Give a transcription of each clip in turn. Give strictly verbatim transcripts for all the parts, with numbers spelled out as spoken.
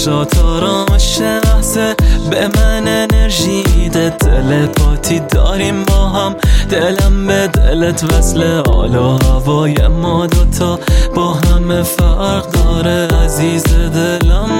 چشات آرامش لحظه به من انرژی ده، تلپاتی داریم با هم، دلم به دلت وصله، حالا هوای ما دوتا با همه فرق داره عزیز دلم.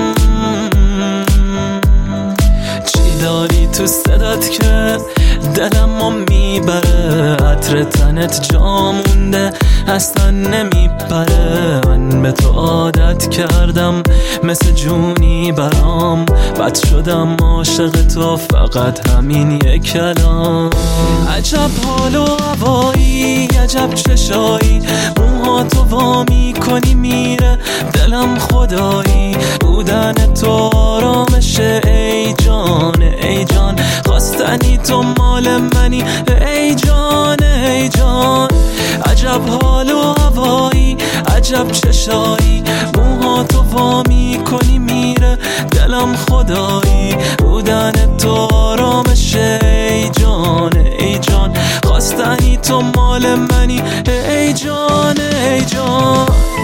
چی داری تو صدات که دلم ما میبره، عطر تنت جا مونده اصلا نمیپره، من به تو عادت کردم مثل جونی برام، بد شدم عاشق تو فقط همین یک کلام. عجب حال و هوایی، عجب چشایی، موها تو وا میکنی میره دلم خدایی، بودن تو آرامشه ای جان ای جان، خواستنی تو مال منی ای جان ای جان. عجب حال و هوایی، عجب چشایی، موها تو وا میکنی میره دلم خدایی، بودن تو آرامشه ای جان ای جان، خواستنی تو مال منی ای جان ای جان.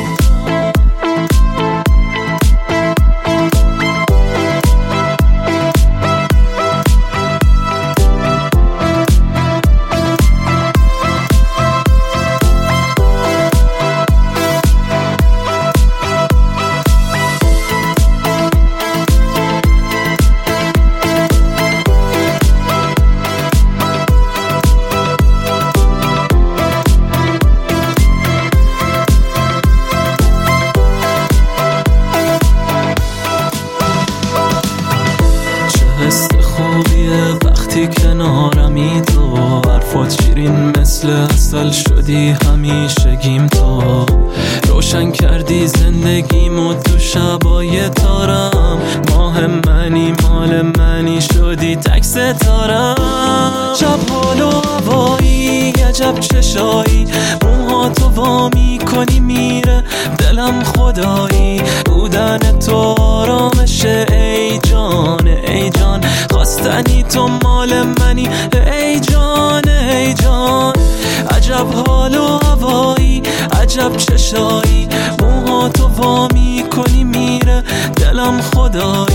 حس خوبیه وقتی کنارمی، تو حرفات شیرین مثل عسل شدی همیشگیم، تو روشن کردی زندگیمو تو شبای تارم، ماه منی مال منی شدی تک ستارم. عجب حال و هوایی، عجب چشایی، موها تو وا میکنی میره دلم خدایی، بودن تو آرامشه ای جان ای جان، خواستنی تو مال منی ای جان ای جان. عجب حال و هوایی، عجب چشایی، موها تو وا میکنی میره دلم خدایی،